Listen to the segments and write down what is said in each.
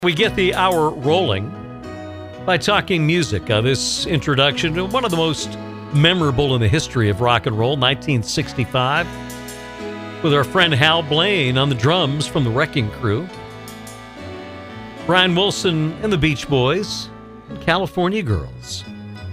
We get the hour rolling by talking music. This introduction to one of the most memorable in the history of rock and roll, 1965, with our friend Hal Blaine on the drums from the Wrecking Crew, Brian Wilson and the Beach Boys, and California Girls.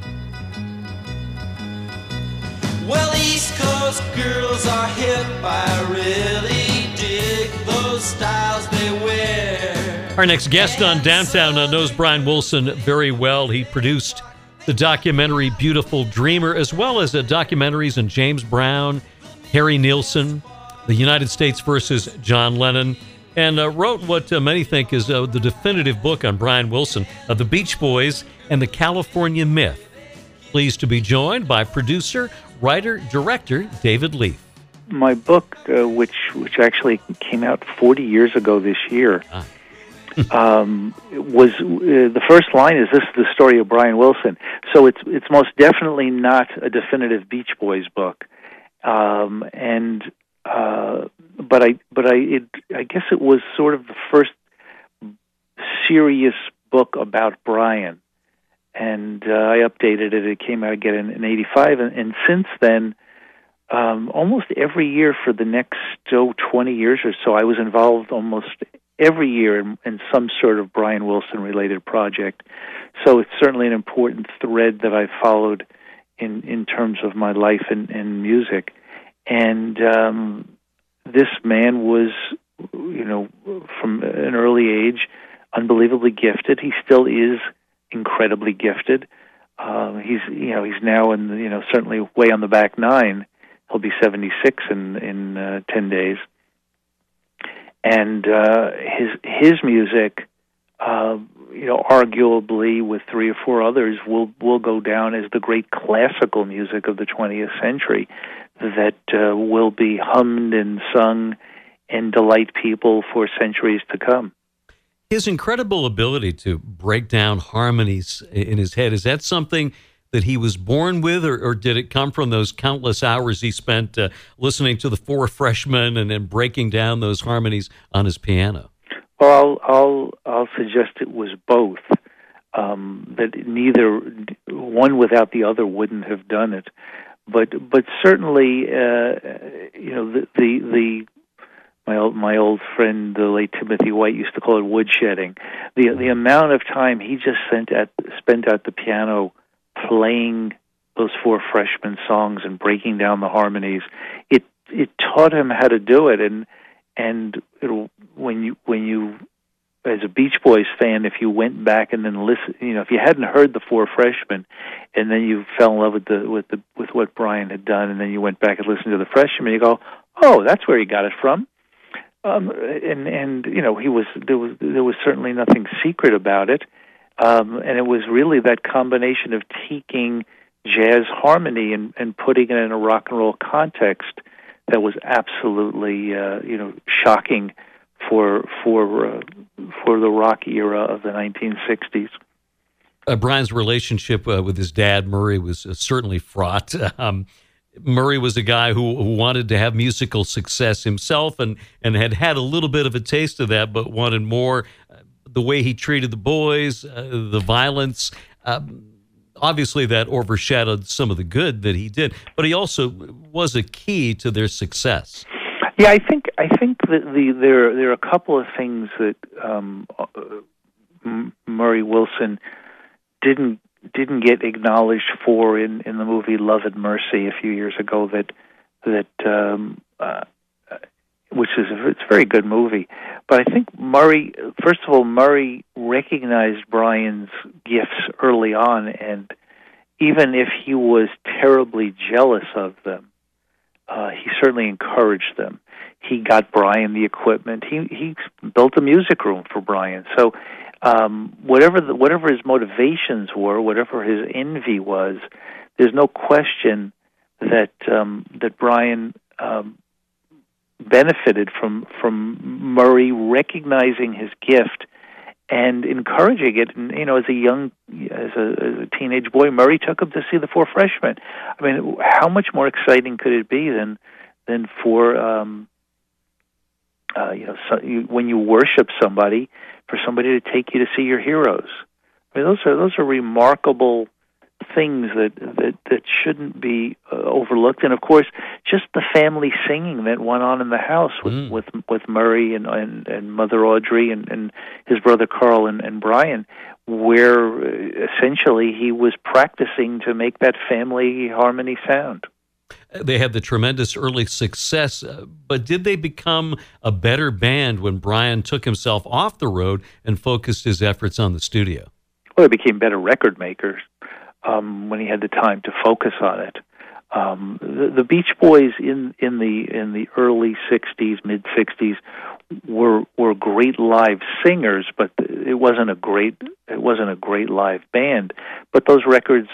Well, East Coast girls are hip. I really dig those styles they wear. Our next guest on Downtown knows Brian Wilson very well. He produced the documentary Beautiful Dreamer, as well as documentaries on James Brown, Harry Nilsson, the United States versus John Lennon, and wrote what many think is the definitive book on Brian Wilson, The Beach Boys and the California Myth. Pleased to be joined by producer, writer, director David Leaf. My book, which actually came out 40 years ago this year, was the first line is, "This is the story of Brian Wilson." So it's most definitely not a definitive Beach Boys book, but I guess it was sort of the first serious book about Brian, and I updated it. It came out again in '85, and since then, almost every year for the next 20 years or so, I was involved almost every year in some sort of Brian Wilson-related project. So it's certainly an important thread that I've followed in terms of my life and music. And this man was, from an early age, unbelievably gifted. He still is incredibly gifted. He's now certainly way on the back nine. He'll be 76 in 10 days. And his music, arguably with three or four others, will go down as the great classical music of the 20th century that will be hummed and sung and delight people for centuries to come. His incredible ability to break down harmonies in his head, is that something that he was born with, or did it come from those countless hours he spent listening to the Four Freshmen and then breaking down those harmonies on his piano? Well, I'll suggest it was both. That neither one without the other wouldn't have done it. But certainly, my old friend, the late Timothy White, used to call it woodshedding. The amount of time he just spent at the piano playing those Four Freshmen songs and breaking down the harmonies, it taught him how to do it. And when you as a Beach Boys fan, if you went back and then listen, if you hadn't heard the Four Freshmen, and then you fell in love with what Brian had done, and then you went back and listened to the Freshmen, you go, oh, that's where he got it from. There was certainly nothing secret about it. And it was really that combination of taking jazz harmony and putting it in a rock and roll context that was absolutely, shocking for the rock era of the 1960s. Brian's relationship with his dad, Murray, was certainly fraught. Murray was a guy who wanted to have musical success himself and had a little bit of a taste of that, but wanted more. The way he treated the boys, the violence, obviously that overshadowed some of the good that he did, but he also was a key to their success. Yeah, I think that there are a couple of things that Murray Wilson didn't get acknowledged for in the movie Love and Mercy a few years ago. It's a very good movie. But I think Murray recognized Brian's gifts early on, and even if he was terribly jealous of them, he certainly encouraged them. He got Brian the equipment. He built a music room for Brian. So whatever his motivations were, whatever his envy was, there's no question that Brian benefited from Murray recognizing his gift and encouraging it. And, as a teenage boy, Murray took him to see the Four Freshmen. I mean, how much more exciting could it be than for when you worship somebody, for somebody to take you to see your heroes. I mean, those are remarkable things that shouldn't be overlooked. And of course, just the family singing that went on in the house with Murray and Mother Audrey and his brother Carl and Brian, where essentially he was practicing to make that family harmony sound. They had the tremendous early success, but did they become a better band when Brian took himself off the road and focused his efforts on the studio? Well, they became better record makers when he had the time to focus on it. The Beach Boys in the early '60s, mid '60s, were great live singers, but it wasn't a great live band. But those records,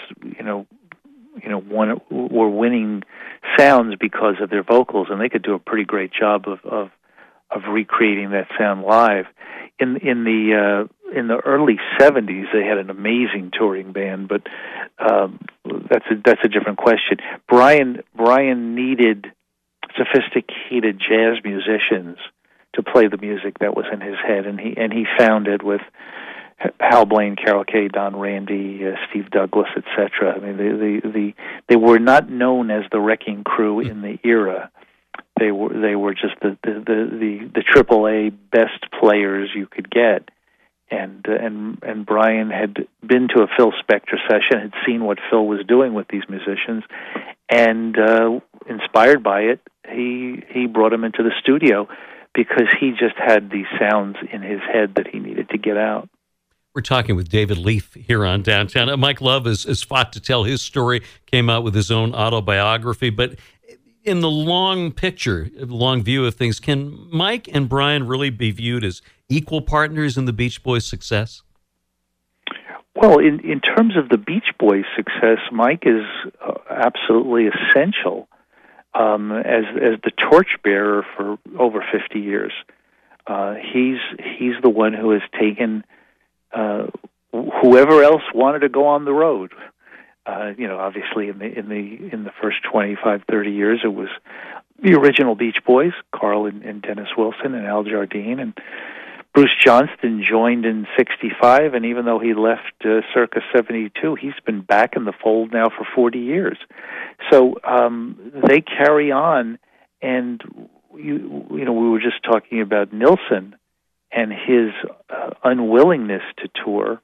were winning sounds because of their vocals, and they could do a pretty great job of recreating that sound live. In the early '70s, they had an amazing touring band, but that's a different question. Brian needed sophisticated jazz musicians to play the music that was in his head, and he found it with Hal Blaine, Carol Kaye, Don Randy, Steve Douglas, etc. I mean, they were not known as the Wrecking Crew in the era. They were just the AAA best players you could get, and Brian had been to a Phil Spector session, had seen what Phil was doing with these musicians, and inspired by it, he brought him into the studio because he just had these sounds in his head that he needed to get out. We're talking with David Leaf here on Downtown. Mike Love has fought to tell his story, came out with his own autobiography, but in the long picture, long view of things, can Mike and Brian really be viewed as equal partners in the Beach Boys' success? Well, in terms of the Beach Boys' success, Mike is absolutely essential as the torchbearer for over 50 years. He's the one who has taken whoever else wanted to go on the road. Obviously in the first 25, 30 years, it was the original Beach Boys, Carl and Dennis Wilson and Al Jardine, and Bruce Johnston joined in '65, and even though he left circa '72, he's been back in the fold now for 40 years. So they carry on, and we were just talking about Nilsson and his unwillingness to tour.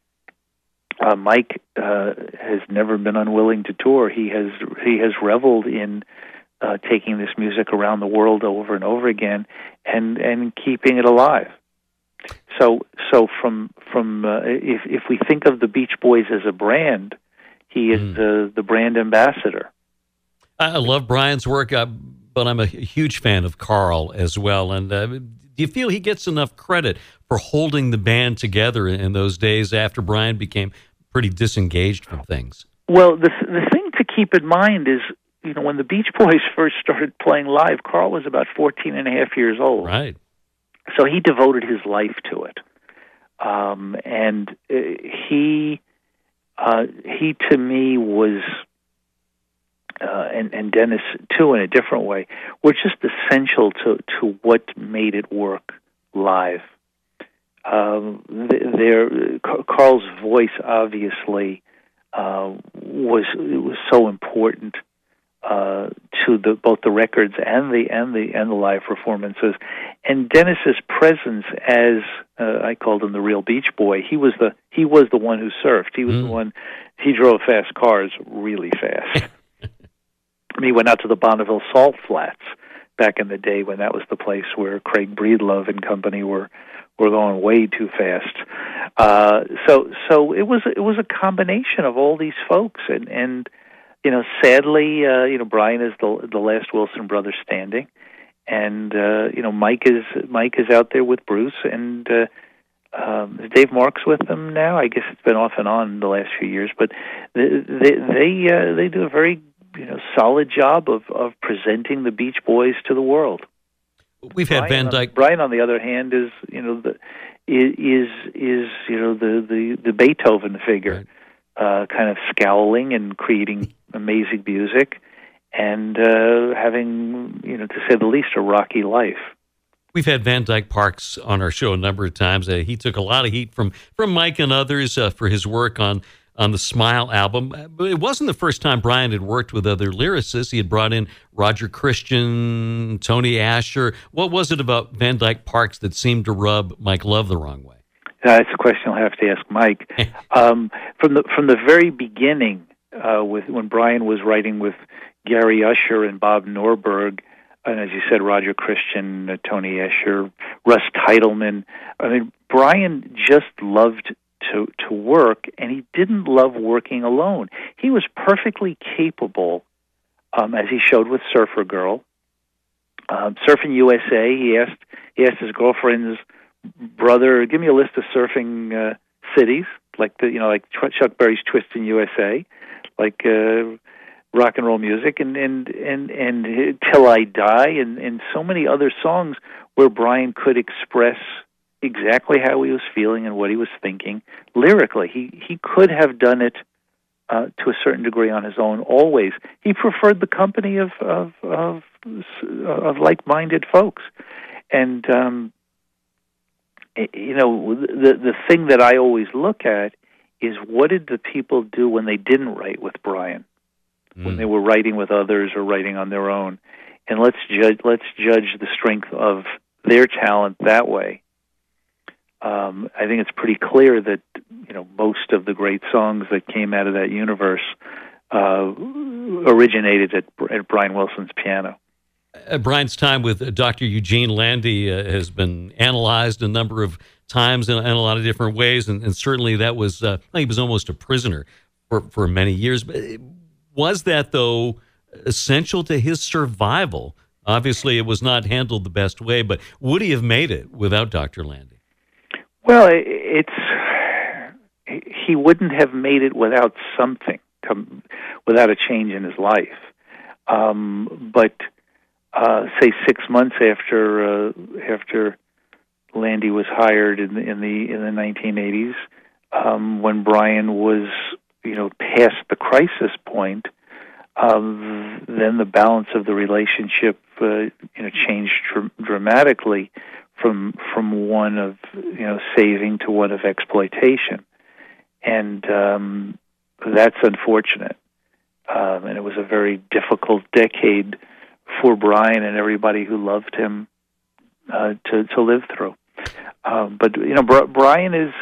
Mike has never been unwilling to tour. He has reveled in taking this music around the world over and over again, and keeping it alive. So from if we think of the Beach Boys as a brand, he is the brand ambassador. I love Brian's work, but I'm a huge fan of Carl as well. And do you feel he gets enough credit for holding the band together in those days after Brian became pretty disengaged from things? Well, the thing to keep in mind is, when the Beach Boys first started playing live, Carl was about 14 and a half years old. Right. So he devoted his life to it. And he to me was, and Dennis too in a different way, were just essential to what made it work live. Carl's voice obviously was so important to both the records and the live performances, and Dennis's presence as I called him the real Beach Boy. He was the one who surfed. He was the one. He drove fast cars really fast. He went out to the Bonneville Salt Flats back in the day when that was the place where Craig Breedlove and company were going way too fast. So it was a combination of all these folks, and sadly, Brian is the last Wilson brother standing, and Mike is out there with Bruce, and is Dave Marks with them now? I guess it's been off and on the last few years, but they do a very solid job of presenting the Beach Boys to the world. We've had Van Dyke. Brian, on the other hand, is the Beethoven figure, right. Kind of scowling and creating amazing music, and having, to say the least, a rocky life. We've had Van Dyke Parks on our show a number of times. He took a lot of heat from Mike and others for his work on the Smile album. But it wasn't the first time Brian had worked with other lyricists. He had brought in Roger Christian, Tony Asher. What was it about Van Dyke Parks that seemed to rub Mike Love the wrong way? That's a question I'll have to ask Mike. From the very beginning, when Brian was writing with Gary Usher and Bob Norberg, and as you said, Roger Christian, Tony Escher, Russ Titleman. I mean, Brian just loved to work, and he didn't love working alone. He was perfectly capable, as he showed with Surfer Girl, Surfing USA. He asked his girlfriend's brother, "Give me a list of surfing cities, like Chuck Berry's Twistin' USA, like." Rock and roll music and Till I Die and so many other songs where Brian could express exactly how he was feeling and what he was thinking lyrically. He could have done it to a certain degree on his own. Always, he preferred the company of like-minded folks, and the thing that I always look at is what did the people do when they didn't write with Brian. When they were writing with others or writing on their own, and let's judge the strength of their talent that way. I think it's pretty clear that most of the great songs that came out of that universe originated at Brian Wilson's piano. Brian's time with Dr. Eugene Landy has been analyzed a number of times in a lot of different ways, and certainly that was he was almost a prisoner for many years. But was that, though, essential to his survival? Obviously, it was not handled the best way, but would he have made it without Dr. Landy? Well, he wouldn't have made it without something, without a change in his life. But say 6 months after Landy was hired in the 1980s, when Brian was past the crisis point, then the balance of the relationship changed dramatically from one of saving to one of exploitation, and that's unfortunate. And it was a very difficult decade for Brian and everybody who loved him to live through. But Brian is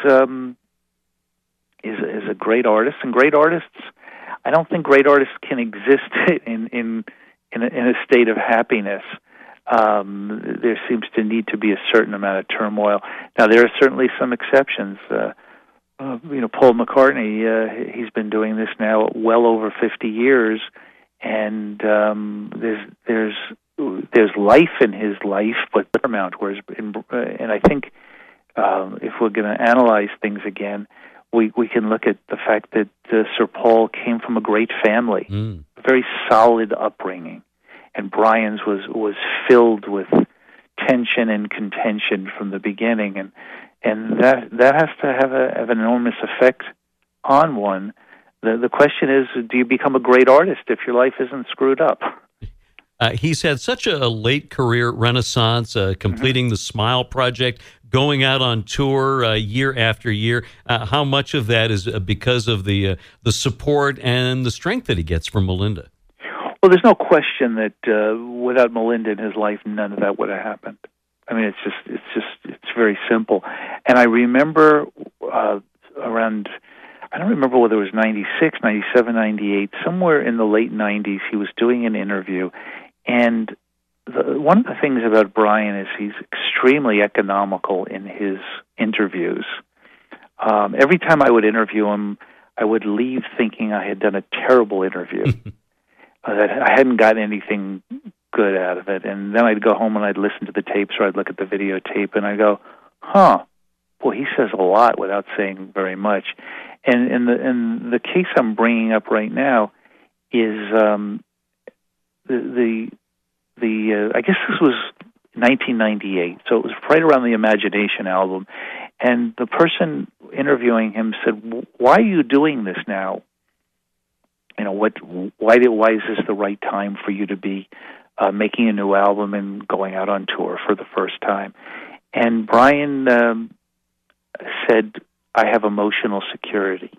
a great artist, and great artists. I don't think great artists can exist in a state of happiness. There seems to need to be a certain amount of turmoil. Now, there are certainly some exceptions. Paul McCartney, he's been doing this now well over 50 years, and there's life in his life, but paramount. And I think if we're going to analyze things again, we can look at the fact that Sir Paul came from a great family, a very solid upbringing, and Brian's was filled with tension and contention from the beginning, and that has to have an enormous effect on one. The question is, do you become a great artist if your life isn't screwed up? He's had such a late career renaissance, completing the Smile project, going out on tour year after year. How much of that is because of the support and the strength that he gets from Melinda? Well, there's no question that without Melinda in his life, none of that would have happened. I mean, it's very simple. And I remember around, I don't remember whether it was 96, 97, 98, somewhere in the late 90s, he was doing an interview. And one of the things about Brian is he's extremely economical in his interviews. Every time I would interview him, I would leave thinking I had done a terrible interview, that I hadn't gotten anything good out of it. And then I'd go home and I'd listen to the tapes, or I'd look at the videotape, and I'd go, boy, he says a lot without saying very much. And in the case I'm bringing up right now is I guess this was 1998, so it was right around the Imagination album, and the person interviewing him said, "Why are you doing this now? Why is this the right time for you to be making a new album and going out on tour for the first time. And Brian said, "I have emotional security."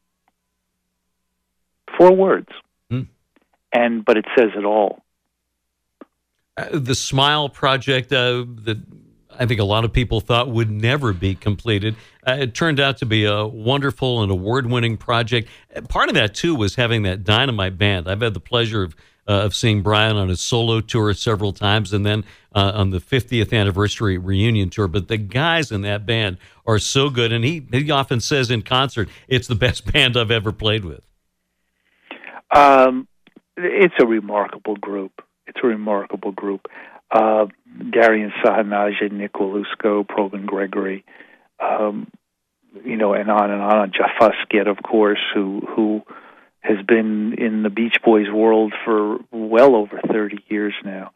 4 words. But it says it all. The Smile project that I think a lot of people thought would never be completed, it turned out to be a wonderful and award-winning project. Part of that, too, was having that dynamite band. I've had the pleasure of seeing Brian on his solo tour several times, and then on the 50th anniversary reunion tour. But the guys in that band are so good, and he often says in concert, it's the best band I've ever played with. It's a remarkable group. Darian Sahanaja, Nick Walusko, Probin Gregory, and on and on. Jaffa Skid, of course, who has been in the Beach Boys world for well over 30 years now.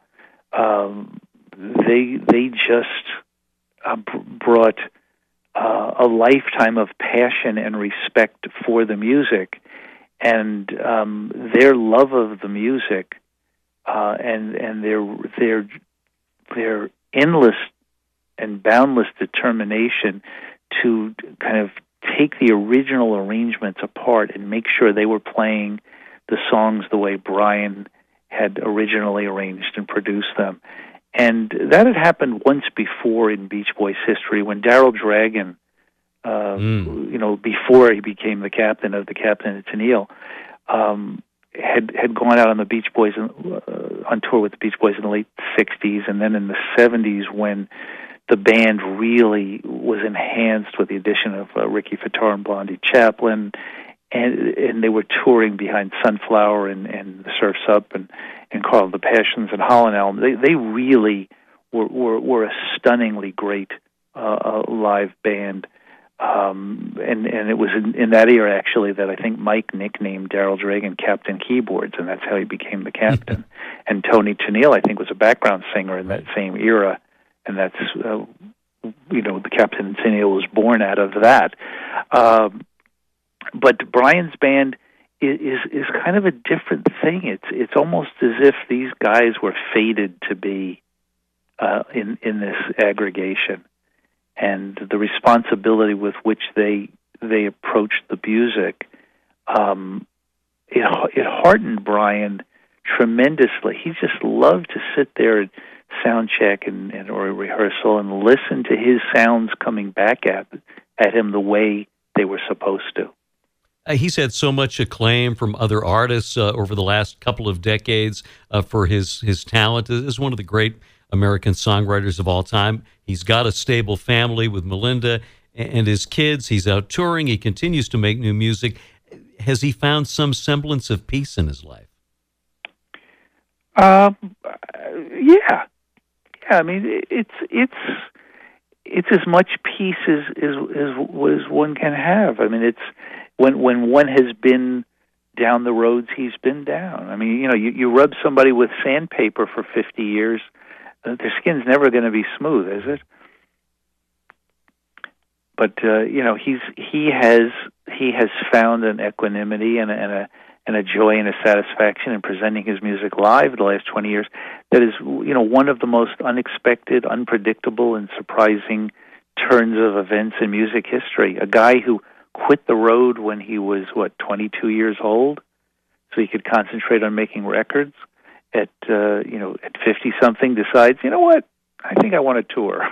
They just brought a lifetime of passion and respect for the music, and their love of the music, and their endless and boundless determination to kind of take the original arrangements apart and make sure they were playing the songs the way Brian had originally arranged and produced them. And that had happened once before in Beach Boys history when Daryl Dragon, before he became the captain of the Captain and Tennille, had gone out on the Beach Boys on tour with the Beach Boys in the late '60s, and then in the '70s when the band really was enhanced with the addition of Ricky Fataar and Blondie Chaplin, and they were touring behind Sunflower and the Surf's Up and Carl of the Passions and Holland Elm. They really were a stunningly great live band. And it was in that era, actually, that I think Mike nicknamed Daryl Dragon Captain Keyboards, and that's how he became the captain. And Tony Tennille, I think, was a background singer in that same era, and that's, the Captain Tennille was born out of that. But Brian's band is kind of a different thing. It's almost as if these guys were fated to be in this aggregation. And the responsibility with which they approached the music, it heartened Brian tremendously. He just loved to sit there and sound check or a rehearsal and listen to his sounds coming back at him the way they were supposed to. He's had so much acclaim from other artists over the last couple of decades for his talent as one of the great American songwriters of all time. He's got a stable family with Melinda and his kids. He's out touring. He continues to make new music. Has he found some semblance of peace in his life? Yeah. I mean, it's as much peace as one can have. I mean, it's when one has been down the roads he's been down. I mean, you rub somebody with sandpaper for 50 years. Their skin's never going to be smooth, is it? But he has found an equanimity and a joy and a satisfaction in presenting his music live the last 20 years that is one of the most unexpected, unpredictable, and surprising turns of events in music history. A guy who quit the road when he was 22 years old, so he could concentrate on making records. At 50-something, decides, you know what? I think I want to tour.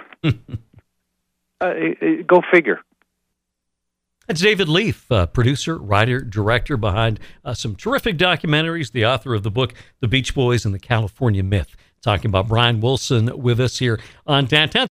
Go figure. That's David Leaf, producer, writer, director behind some terrific documentaries, the author of the book, The Beach Boys and the California Myth. Talking about Brian Wilson with us here on Downtown.